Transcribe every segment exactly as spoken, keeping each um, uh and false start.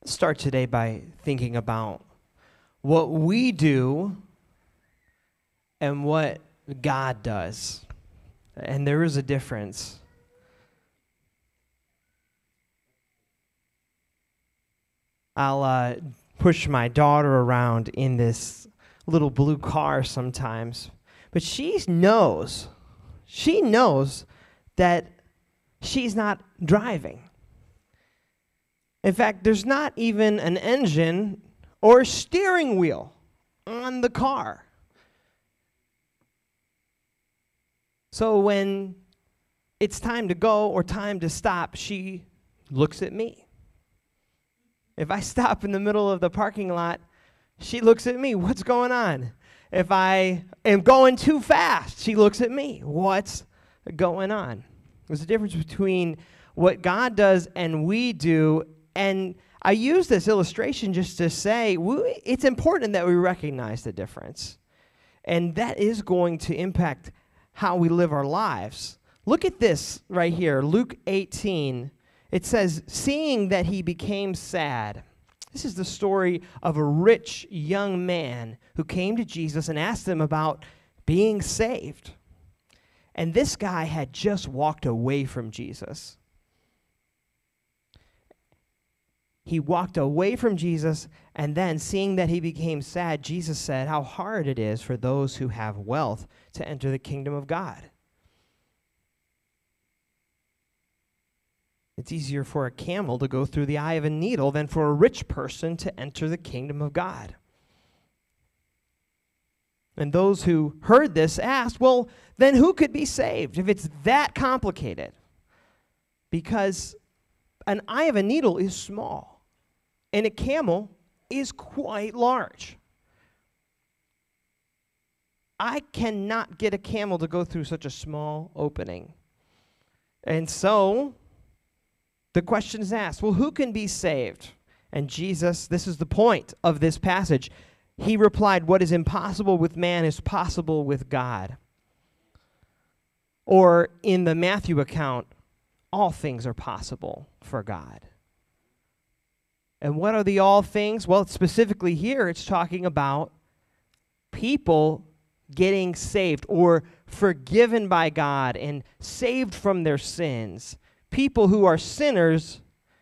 Start today by thinking about what we do and what God does. And there is a difference. I'll uh, push my daughter around in this little blue car sometimes, but she knows, she knows that she's not driving. In fact, there's not even an engine or steering wheel on the car. So when it's time to go or time to stop, she looks at me. If I stop in the middle of the parking lot, she looks at me. What's going on? If I am going too fast, she looks at me. What's going on? There's a difference between what God does and we do. And I use this illustration just to say we, it's important that we recognize the difference. And that is going to impact how we live our lives. Look at this right here, Luke eighteen. It says, seeing that he became sad. This is the story of a rich young man who came to Jesus and asked him about being saved. And this guy had just walked away from Jesus. He walked away from Jesus, and then, seeing that he became sad, Jesus said how hard it is for those who have wealth to enter the kingdom of God. It's easier for a camel to go through the eye of a needle than for a rich person to enter the kingdom of God. And those who heard this asked, well, then who could be saved if it's that complicated? Because an eye of a needle is small, and a camel is quite large. I cannot get a camel to go through such a small opening. And so the question is asked, well, who can be saved? And Jesus, this is the point of this passage. He replied, what is impossible with man is possible with God. Or in the Matthew account, all things are possible for God. And what are the all things? Well, specifically here, it's talking about people getting saved or forgiven by God and saved from their sins. People who are sinners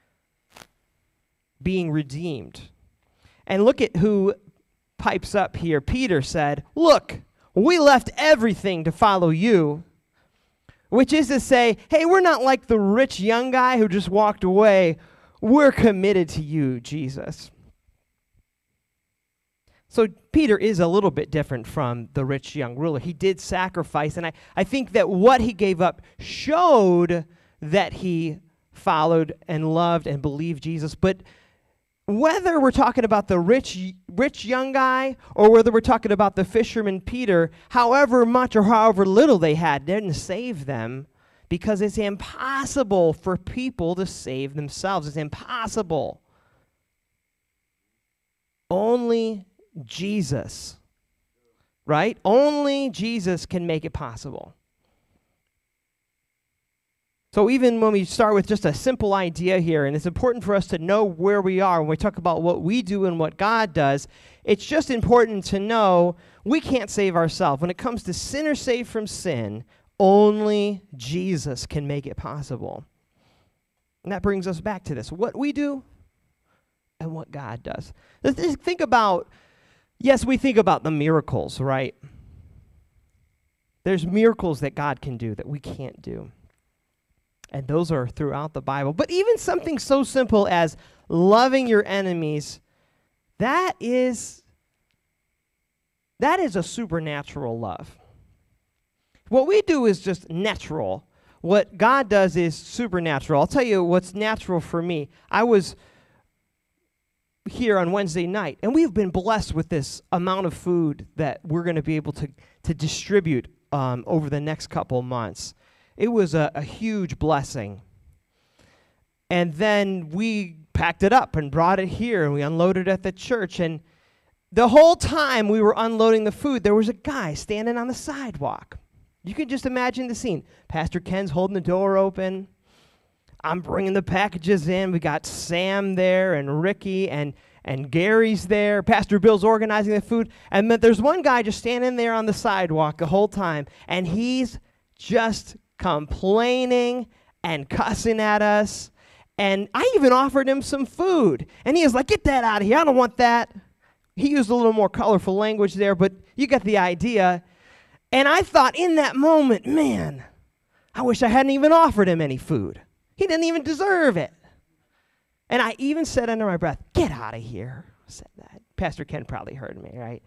being redeemed. And look at who pipes up here. Peter said, look, we left everything to follow you. Which is to say, hey, we're not like the rich young guy who just walked away. We're committed to you, Jesus. So Peter is a little bit different from the rich young ruler. He did sacrifice, and I, I think that what he gave up showed that he followed and loved and believed Jesus. But whether we're talking about the rich rich young guy or whether we're talking about the fisherman Peter, however much or however little they had didn't save them, because it's impossible for people to save themselves. It's impossible. Only Jesus, right? Only Jesus can make it possible. So even when we start with just a simple idea here, and it's important for us to know where we are when we talk about what we do and what God does, it's just important to know we can't save ourselves. When it comes to sinners saved from sin, only Jesus can make it possible. And that brings us back to this, what we do and what God does. Let's just think about, yes, we think about the miracles, right? There's miracles that God can do that we can't do. And those are throughout the Bible. But even something so simple as loving your enemies, that is, that is a supernatural love. What we do is just natural. What God does is supernatural. I'll tell you what's natural for me. I was here on Wednesday night, and we've been blessed with this amount of food that we're going to be able to, to distribute um, over the next couple months. It was a, a huge blessing. And then we packed it up and brought it here, and we unloaded it at the church. And the whole time we were unloading the food, there was a guy standing on the sidewalk. You can just imagine the scene. Pastor Ken's holding the door open. I'm bringing the packages in. We got Sam there and Ricky and and Gary's there. Pastor Bill's organizing the food. And then there's one guy just standing there on the sidewalk the whole time, and he's just complaining and cussing at us. And I even offered him some food. And he was like, get that out of here. I don't want that. He used a little more colorful language there, but you get the idea. And I thought in that moment, man, I wish I hadn't even offered him any food. He didn't even deserve it. And I even said under my breath, get out of here. I said that. Pastor Ken probably heard me, right?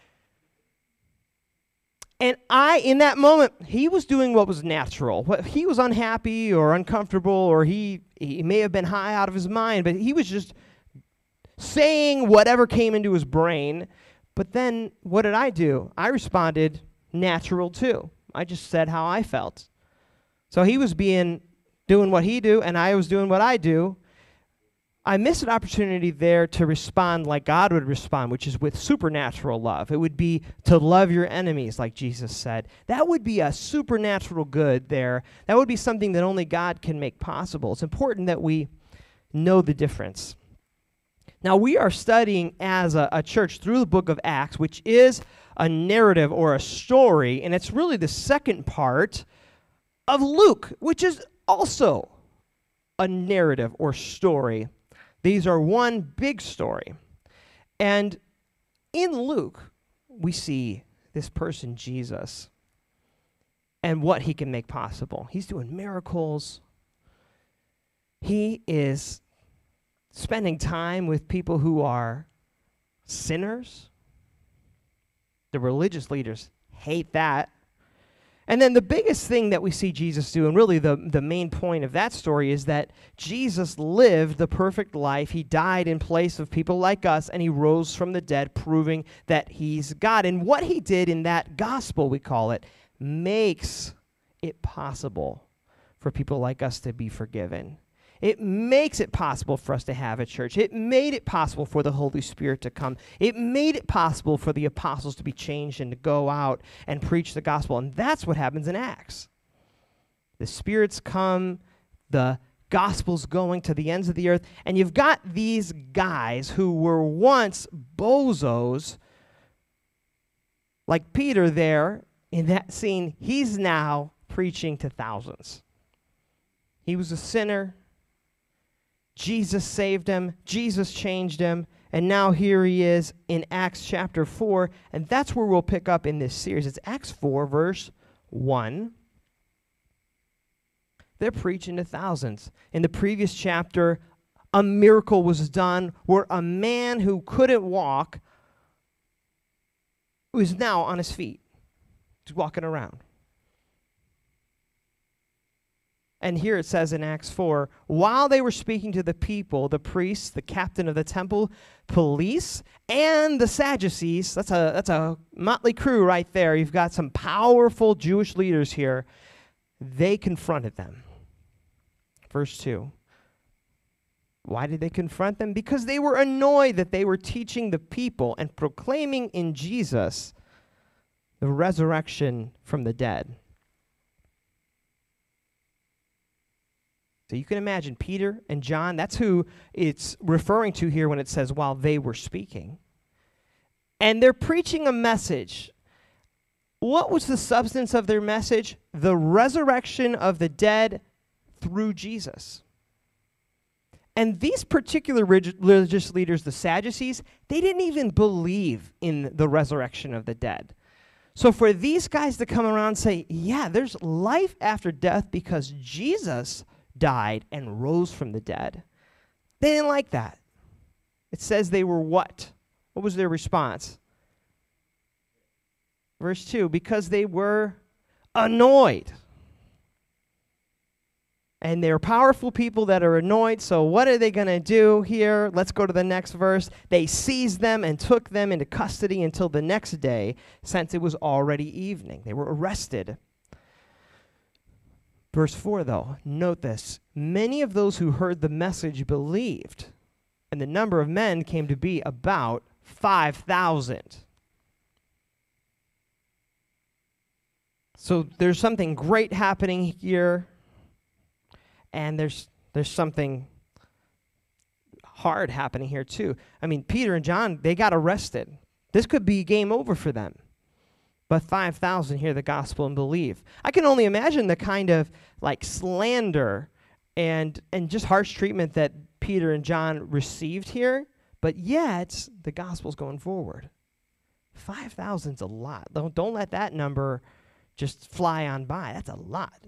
And I, in that moment, he was doing what was natural. What, he was unhappy or uncomfortable, or he, he may have been high out of his mind, but he was just saying whatever came into his brain. But then what did I do? I responded natural too. I just said how I felt. So he was being doing what he do, and I was doing what I do. I missed an opportunity there to respond like God would respond, which is with supernatural love. It would be to love your enemies, like Jesus said. That would be a supernatural good there. That would be something that only God can make possible. It's important that we know the difference. Now, we are studying as a, a church through the book of Acts, which is a narrative or a story, and it's really the second part of Luke, which is also a narrative or story. These are one big story. And in Luke, we see this person, Jesus, and what he can make possible. He's doing miracles. He is spending time with people who are sinners. The religious leaders hate that. And then the biggest thing that we see Jesus do, and really the, the main point of that story, is that Jesus lived the perfect life. He died in place of people like us, and he rose from the dead, proving that he's God. And what he did in that gospel, we call it, makes it possible for people like us to be forgiven. It makes it possible for us to have a church. It made it possible for the Holy Spirit to come. It made it possible for the apostles to be changed and to go out and preach the gospel. And that's what happens in Acts. The Spirits come, the gospel's going to the ends of the earth, and you've got these guys who were once bozos, like Peter there in that scene. He's now preaching to thousands. He was a sinner. Jesus saved him, Jesus changed him, and now here he is in Acts chapter four, and that's where we'll pick up in this series. It's Acts four, verse one. They're preaching to thousands. In the previous chapter, a miracle was done where a man who couldn't walk was now on his feet, just walking around. And here it says in Acts four, while they were speaking to the people, the priests, the captain of the temple police, and the Sadducees, that's a, that's a motley crew right there. You've got some powerful Jewish leaders here. They confronted them. Verse two. Why did they confront them? Because they were annoyed that they were teaching the people and proclaiming in Jesus the resurrection from the dead. So you can imagine Peter and John, that's who it's referring to here when it says while they were speaking. And they're preaching a message. What was the substance of their message? The resurrection of the dead through Jesus. And these particular religious leaders, the Sadducees, they didn't even believe in the resurrection of the dead. So for these guys to come around and say, yeah, there's life after death because Jesus died and rose from the dead, they didn't like that. It says they were what? What was their response? Verse two, because they were annoyed. And they're powerful people that are annoyed, so what are they going to do here? Let's go to the next verse. They seized them and took them into custody until the next day, since it was already evening. They were arrested. Verse four, though, note this. Many of those who heard the message believed, and the number of men came to be about five thousand. So there's something great happening here, and there's there's something hard happening here too. I mean, Peter and John, they got arrested. This could be game over for them. But five thousand hear the gospel and believe. I can only imagine the kind of like slander and and just harsh treatment that Peter and John received here, but yet the gospel's going forward. five thousand's a lot. Don't, don't let that number just fly on by. That's a lot.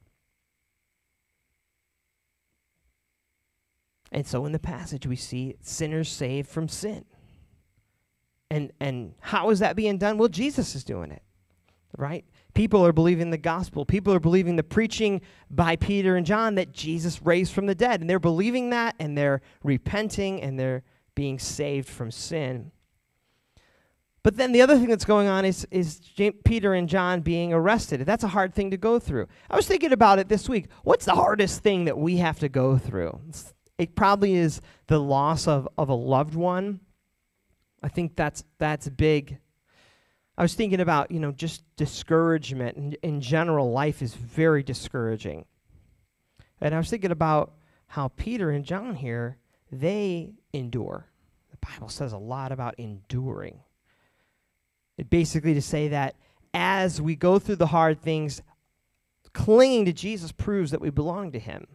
And so in the passage we see sinners saved from sin. And and how is that being done? Well, Jesus is doing it, right? People are believing the gospel. People are believing the preaching by Peter and John that Jesus raised from the dead. And they're believing that, and they're repenting, and they're being saved from sin. But then the other thing that's going on is, is J- Peter and John being arrested. That's a hard thing to go through. I was thinking about it this week. What's the hardest thing that we have to go through? It probably is the loss of, of a loved one. I think that's that's big. I was thinking about, you know, just discouragement. In, in general, life is very discouraging. And I was thinking about how Peter and John here, they endure. The Bible says a lot about enduring. It basically to say that as we go through the hard things, clinging to Jesus proves that we belong to him.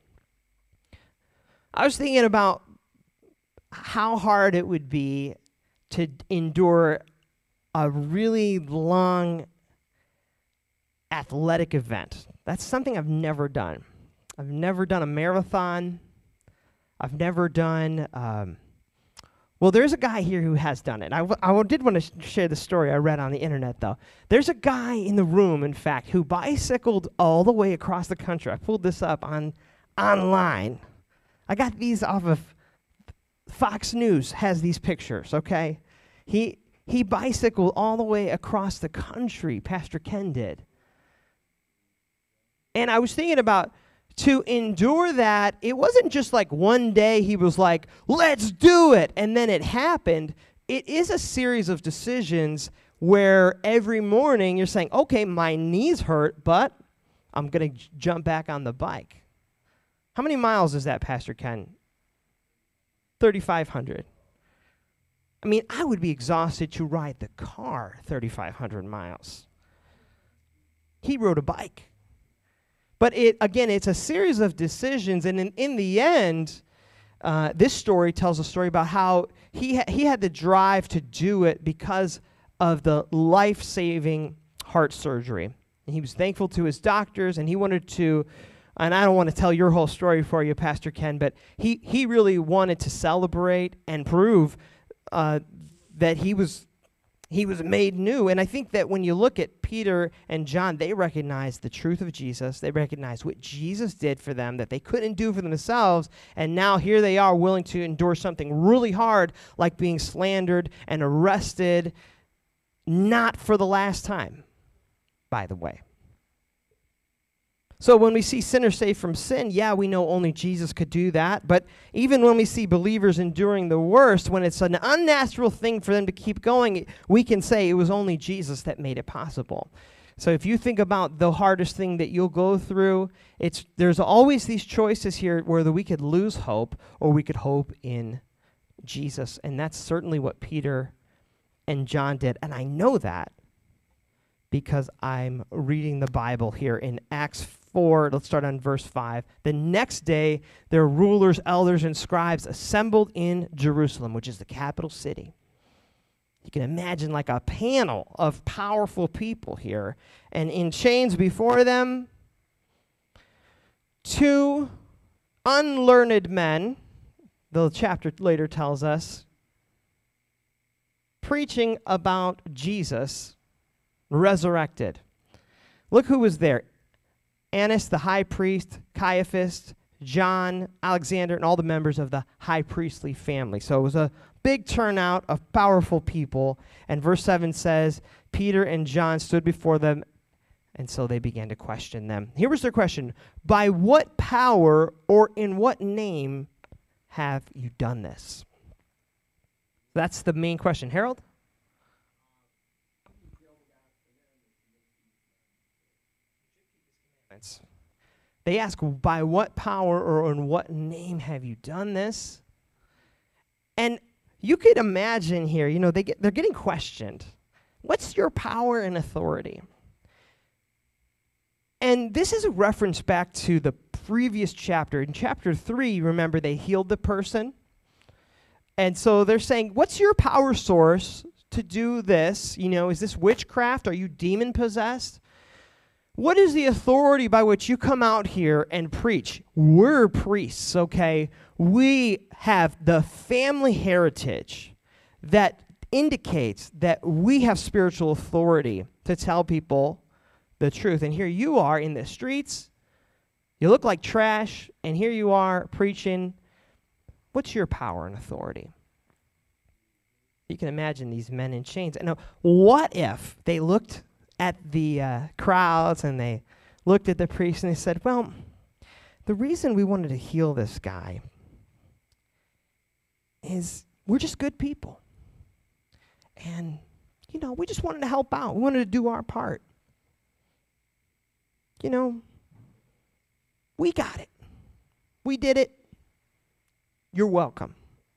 I was thinking about how hard it would be to endure a really long athletic event. That's something I've never done. I've never done a marathon. I've never done, um, well, there's a guy here who has done it. I, w- I w- did want to sh- share the story I read on the internet, though. There's a guy in the room, in fact, who bicycled all the way across the country. I pulled this up on online. I got these off of Fox News, has these pictures, okay? He he bicycled all the way across the country, Pastor Ken did. And I was thinking about, to endure that, it wasn't just like one day he was like, let's do it, and then it happened. It is a series of decisions where every morning you're saying, okay, my knees hurt, but I'm going to j- jump back on the bike. How many miles is that, Pastor Ken? thirty-five hundred. I mean, I would be exhausted to ride the car thirty-five hundred miles. He rode a bike. But it again, it's a series of decisions, and in, in the end, uh, this story tells a story about how he ha- he had the drive to do it because of the life-saving heart surgery. And he was thankful to his doctors, and he wanted to, and I don't want to tell your whole story for you, Pastor Ken, but he, he really wanted to celebrate and prove uh, that he was he was made new. And I think that when you look at Peter and John, they recognize the truth of Jesus. They recognize what Jesus did for them that they couldn't do for themselves. And now here they are willing to endure something really hard, like being slandered and arrested, not for the last time, by the way. So when we see sinners saved from sin, yeah, we know only Jesus could do that. But even when we see believers enduring the worst, when it's an unnatural thing for them to keep going, we can say it was only Jesus that made it possible. So if you think about the hardest thing that you'll go through, it's there's always these choices here whether we could lose hope or we could hope in Jesus. And that's certainly what Peter and John did. And I know that because I'm reading the Bible here in Acts four. Let's start on verse five. The next day, their rulers, elders, and scribes assembled in Jerusalem, which is the capital city. You can imagine like a panel of powerful people here. And in chains before them, two unlearned men, the chapter later tells us, preaching about Jesus resurrected. Look who was there. Annas, the high priest, Caiaphas, John, Alexander, and all the members of the high priestly family. So it was a big turnout of powerful people. And verse seven says, Peter and John stood before them, and so they began to question them. Here was their question: by what power or in what name have you done this? That's the main question. Harold? They ask, by what power or in what name have you done this? And you could imagine here, you know, they get, they're getting questioned. What's your power and authority? And this is a reference back to the previous chapter. In chapter three, remember, they healed the person. And so they're saying, what's your power source to do this? You know, is this witchcraft? Are you demon possessed? What is the authority by which you come out here and preach? We're priests, okay? We have the family heritage that indicates that we have spiritual authority to tell people the truth. And here you are in the streets. You look like trash, and here you are preaching. What's your power and authority? You can imagine these men in chains. And now, what if they looked at the uh, crowds and they looked at the priest and they said, well, the reason we wanted to heal this guy is we're just good people. And, you know, we just wanted to help out. We wanted to do our part. You know, we got it. We did it. You're welcome.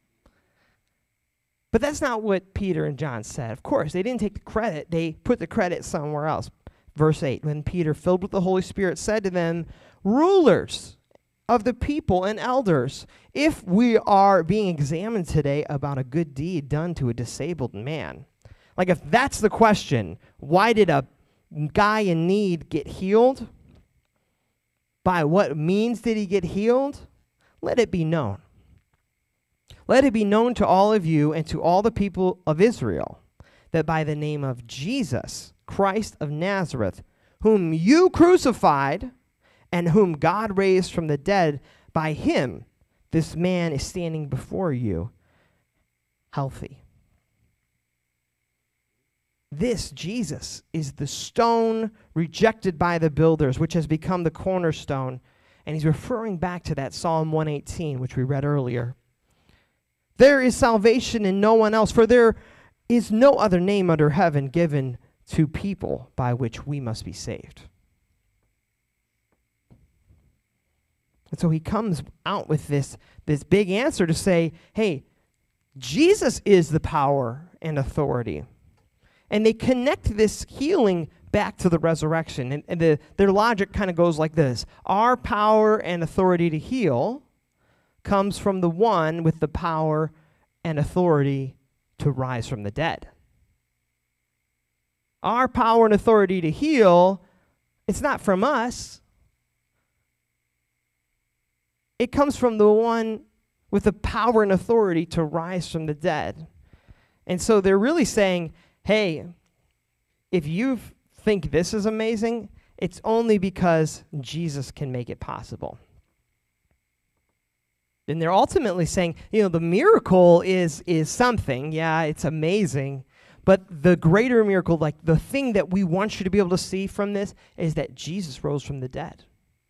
But that's not what Peter and John said. Of course, they didn't take the credit. They put the credit somewhere else. Verse eight, when Peter, filled with the Holy Spirit, said to them, rulers of the people and elders, if we are being examined today about a good deed done to a disabled man, like if that's the question, why did a guy in need get healed? By what means did he get healed? Let it be known. Let it be known to all of you and to all the people of Israel that by the name of Jesus, Christ of Nazareth, whom you crucified and whom God raised from the dead, by him this man is standing before you healthy. This Jesus is the stone rejected by the builders, which has become the cornerstone. And he's referring back to that Psalm one eighteen, which we read earlier. There is salvation in no one else, for there is no other name under heaven given to people by which we must be saved. And so he comes out with this, this big answer to say, hey, Jesus is the power and authority. And they connect this healing back to the resurrection. And, and the, their logic kind of goes like this. Our power and authority to heal comes from the one with the power and authority to rise from the dead. Our power and authority to heal, it's not from us. It comes from the one with the power and authority to rise from the dead. And so they're really saying, hey, if you think this is amazing, it's only because Jesus can make it possible. And they're ultimately saying, you know, the miracle is is something. Yeah, it's amazing. But the greater miracle, like the thing that we want you to be able to see from this, is that Jesus rose from the dead.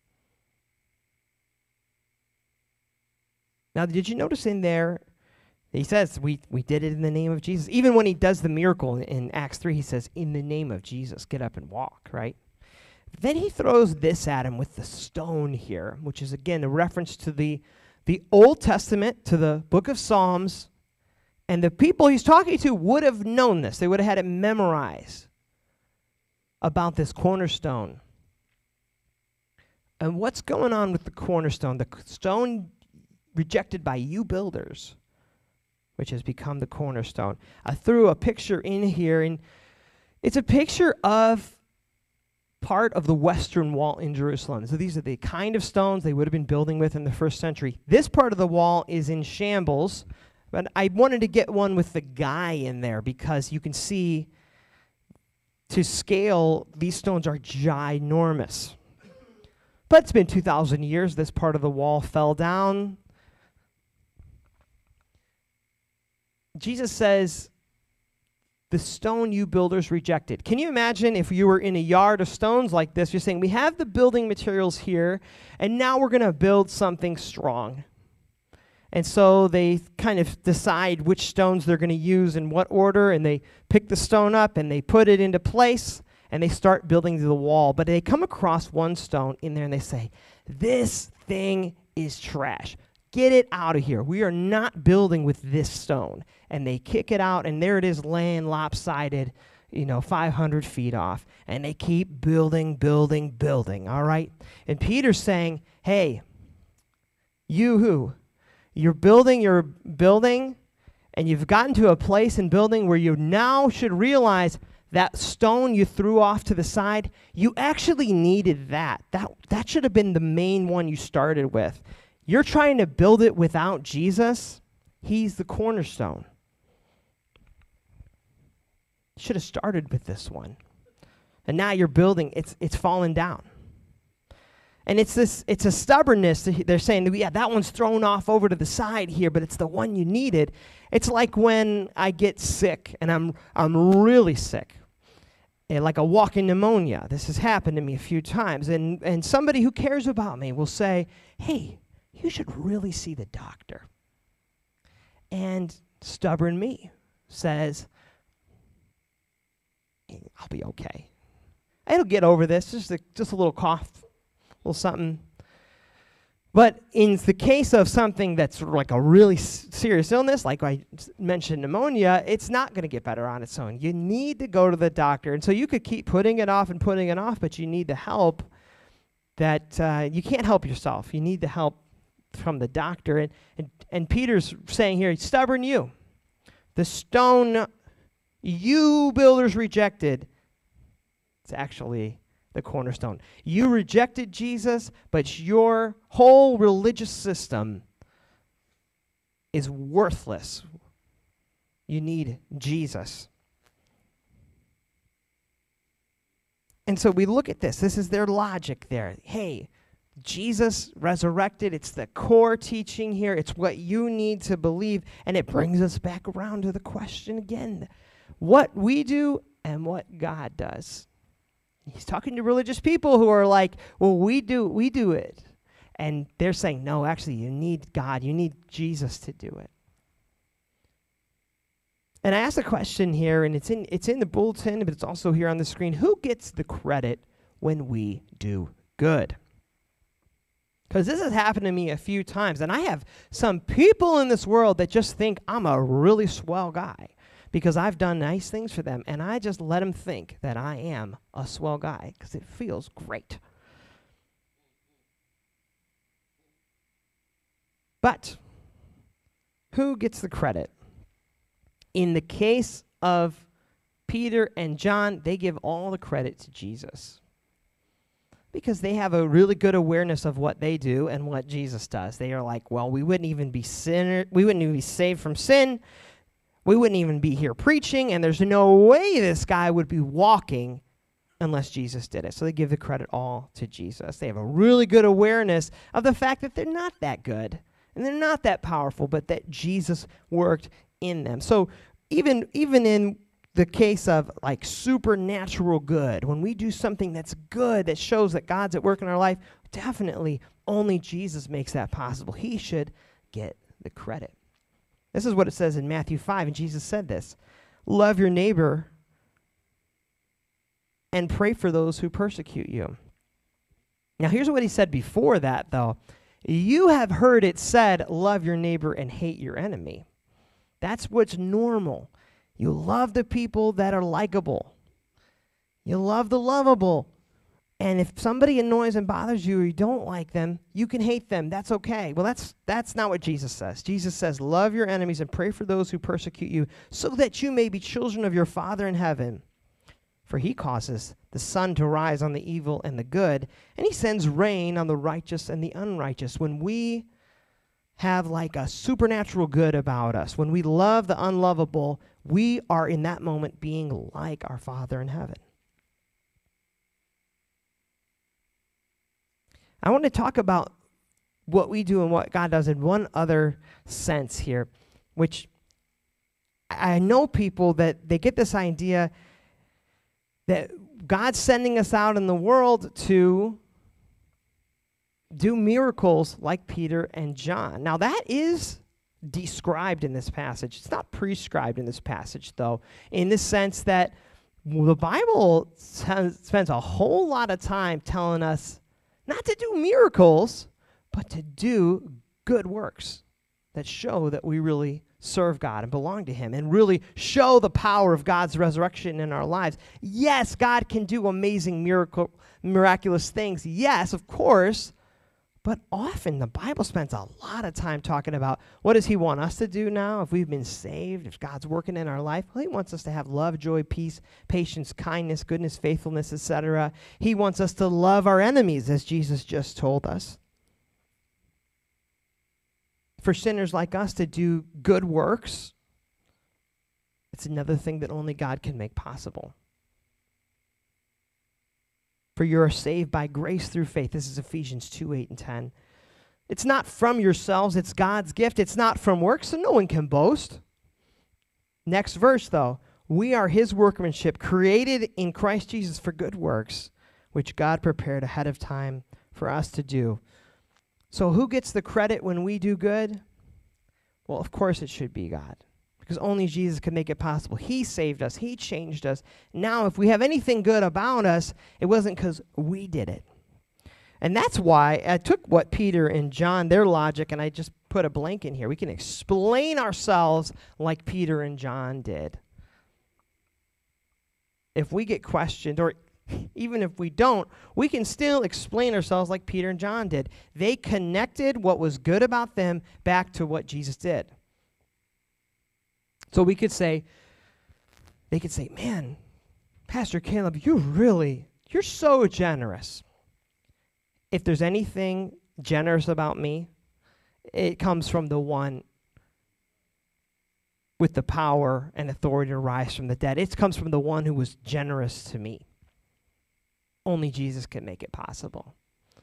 Now, did you notice in there, he says, we, we did it in the name of Jesus. Even when he does the miracle in, in Acts three, he says, in the name of Jesus, get up and walk, right? Then he throws this at him with the stone here, which is, again, a reference to the, the Old Testament, to the book of Psalms. And the people he's talking to would have known this. They would have had it memorized about this cornerstone. And what's going on with the cornerstone? The stone rejected by you builders, which has become the cornerstone. I threw a picture in here, and it's a picture of part of the western wall in Jerusalem. So these are the kind of stones they would have been building with in the first century. This part of the wall is in shambles, but I wanted to get one with the guy in there because you can see to scale, these stones are ginormous. But it's been two thousand years. This part of the wall fell down. Jesus says, the stone you builders rejected. Can you imagine if you were in a yard of stones like this? You're saying, we have the building materials here, and now we're going to build something strong. And so they kind of decide which stones they're going to use in what order, and they pick the stone up, and they put it into place, and they start building the wall, but they come across one stone in there and they say, this thing is trash. Get it out of here. We are not building with this stone. And they kick it out, and there it is laying lopsided, you know, five hundred feet off. And they keep building, building, building, all right? And Peter's saying, hey, you who? You're building, you're building, and you've gotten to a place in building where you now should realize that stone you threw off to the side, you actually needed that. That, that should have been the main one you started with. You're trying to build it without Jesus. He's the cornerstone. Should have started with this one. And now you're building, it's it's fallen down. And it's this, it's a stubbornness. They're saying, yeah, that one's thrown off over to the side here, but it's the one you needed. It's like when I get sick, and I'm I'm really sick. And like a walking pneumonia. This has happened to me a few times. And, and somebody who cares about me will say, hey, you should really see the doctor. And stubborn me says, I'll be okay. It'll get over this, just a, just a little cough, a little something. But in the case of something that's sort of like a really s- serious illness, like I mentioned pneumonia, it's not going to get better on its own. You need to go to the doctor. And so you could keep putting it off and putting it off, but you need the help that uh, you can't help yourself. You need the help from the doctor. And, and, and Peter's saying here, stubborn you. The stone you builders rejected, it's actually the cornerstone. You rejected Jesus, but your whole religious system is worthless. You need Jesus. And so we look at this. This is their logic there. Hey, Jesus resurrected. It's the core teaching here. It's what you need to believe. And it brings us back around to the question again. What we do and what God does. He's talking to religious people who are like, well, we do, we do it. And they're saying, no, actually, you need God. You need Jesus to do it. And I asked a question here, and it's in it's in the bulletin, but it's also here on the screen. Who gets the credit when we do good? Because this has happened to me a few times, and I have some people in this world that just think I'm a really swell guy because I've done nice things for them, and I just let them think that I am a swell guy because it feels great. But who gets the credit? In the case of Peter and John, they give all the credit to Jesus because they have a really good awareness of what they do and what Jesus does. They are like, well, we wouldn't even be sinner, we wouldn't even be saved from sin. We wouldn't even be here preaching, and there's no way this guy would be walking unless Jesus did it. So they give the credit all to Jesus. They have a really good awareness of the fact that they're not that good and they're not that powerful, but that Jesus worked in them. So even even in the case of like supernatural good, when we do something that's good, that shows that God's at work in our life, definitely only Jesus makes that possible. He should get the credit. This is what it says in Matthew five, and Jesus said this: love your neighbor and pray for those who persecute you. Now here's what he said before that, though. You have heard it said, love your neighbor and hate your enemy. That's what's normal. You love the people that are likable. You love the lovable. And if somebody annoys and bothers you or you don't like them, you can hate them. That's okay. Well, that's that's not what Jesus says. Jesus says, love your enemies and pray for those who persecute you so that you may be children of your Father in heaven. For he causes the sun to rise on the evil and the good, and he sends rain on the righteous and the unrighteous. When we have like a supernatural good about us, when we love the unlovable, we are in that moment being like our Father in heaven. I want to talk about what we do and what God does in one other sense here, which I know people that they get this idea that God's sending us out in the world to do miracles like Peter and John. Now that is described in this passage. It's not prescribed in this passage, though, in the sense that the Bible spends a whole lot of time telling us not to do miracles, but to do good works that show that we really serve God and belong to him and really show the power of God's resurrection in our lives. Yes, God can do amazing miracle, miraculous things. Yes, of course. But often the Bible spends a lot of time talking about what does he want us to do now if we've been saved, if God's working in our life. Well, he wants us to have love, joy, peace, patience, kindness, goodness, faithfulness, et cetera. He wants us to love our enemies, as Jesus just told us. For sinners like us to do good works, it's another thing that only God can make possible. For you are saved by grace through faith. This is Ephesians two, eight, and ten. It's not from yourselves, it's God's gift. It's not from works, so no one can boast. Next verse, though. We are his workmanship, created in Christ Jesus for good works, which God prepared ahead of time for us to do. So who gets the credit when we do good? Well, of course it should be God, because only Jesus can make it possible. He saved us. He changed us. Now, if we have anything good about us, it wasn't because we did it. And that's why I took what Peter and John, their logic, and I just put a blank in here. We can explain ourselves like Peter and John did. If we get questioned, or even if we don't, we can still explain ourselves like Peter and John did. They connected what was good about them back to what Jesus did. So we could say, they could say, man, Pastor Caleb, you really, you're so generous. If there's anything generous about me, it comes from the one with the power and authority to rise from the dead. It comes from the one who was generous to me. Only Jesus can make it possible.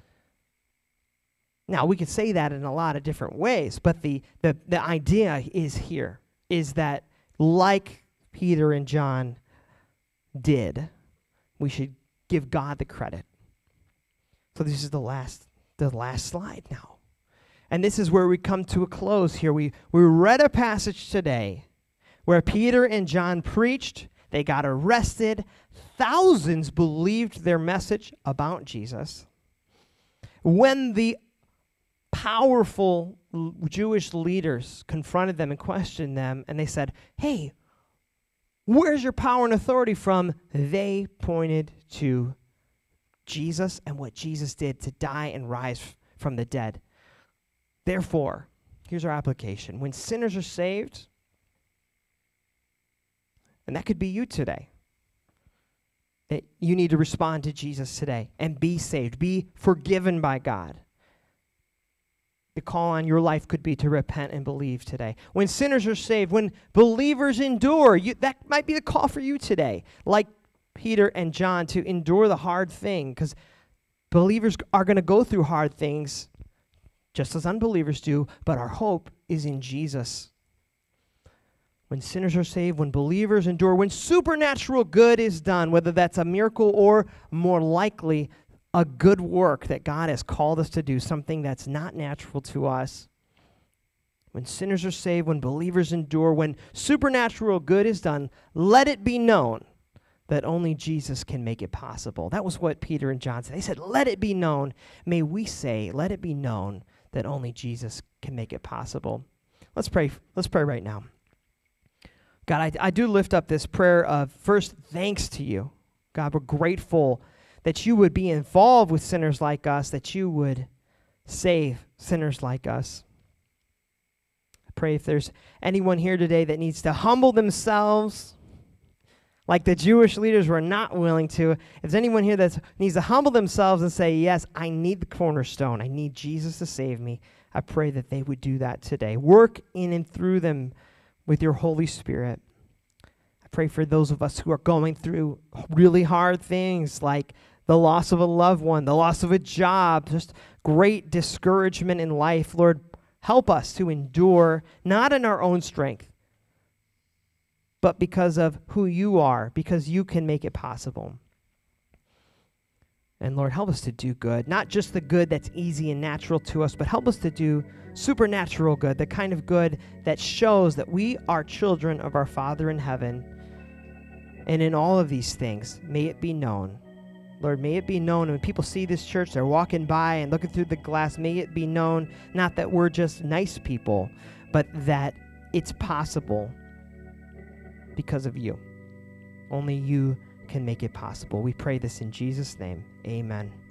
Now, we could say that in a lot of different ways, but the, the, the idea is here, is that like Peter and John did, we should give God the credit. So this is the last, the last slide now. And this is where we come to a close here. We, we read a passage today where Peter and John preached. They got arrested. Thousands believed their message about Jesus. When the powerful Jewish leaders confronted them and questioned them, and they said, hey, where's your power and authority from? They pointed to Jesus and what Jesus did to die and rise f- from the dead. Therefore, here's our application. When sinners are saved, and that could be you today, that you need to respond to Jesus today and be saved, be forgiven by God. The call on your life could be to repent and believe today. When sinners are saved, when believers endure, you, that might be the call for you today. Like Peter and John, to endure the hard thing, because believers are going to go through hard things just as unbelievers do, but our hope is in Jesus. When sinners are saved, when believers endure, when supernatural good is done, whether that's a miracle or more likely a good work that God has called us to do, something that's not natural to us. When sinners are saved, when believers endure, when supernatural good is done, let it be known that only Jesus can make it possible. That was what Peter and John said. They said, let it be known. May we say, let it be known that only Jesus can make it possible. Let's pray. Let's pray right now. God, I, I do lift up this prayer of first thanks to you. God, we're grateful that you would be involved with sinners like us, that you would save sinners like us. I pray if there's anyone here today that needs to humble themselves like the Jewish leaders were not willing to, if there's anyone here that needs to humble themselves and say, yes, I need the cornerstone, I need Jesus to save me, I pray that they would do that today. Work in and through them with your Holy Spirit. I pray for those of us who are going through really hard things like the loss of a loved one, the loss of a job, just great discouragement in life. Lord, help us to endure, not in our own strength, but because of who you are, because you can make it possible. And Lord, help us to do good, not just the good that's easy and natural to us, but help us to do supernatural good, the kind of good that shows that we are children of our Father in heaven. And in all of these things, may it be known, Lord, may it be known when people see this church, they're walking by and looking through the glass, may it be known not that we're just nice people, but that it's possible because of you. Only you can make it possible. We pray this in Jesus' name. Amen.